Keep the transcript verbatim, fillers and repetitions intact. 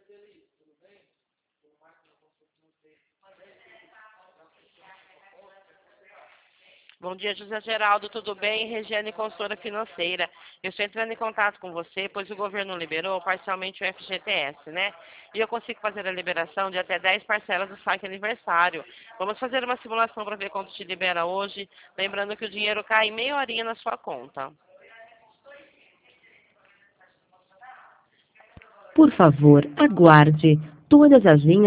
Bom dia, José Geraldo, tudo bem? Regiane, consultora financeira. Eu estou entrando em contato com você, pois o governo liberou parcialmente o F G T S, né? E eu consigo fazer a liberação de até dez parcelas do saque aniversário. Vamos fazer uma simulação para ver quanto te libera hoje, lembrando que o dinheiro cai em meia horinha na sua conta. Por favor, aguarde. Todas as linhas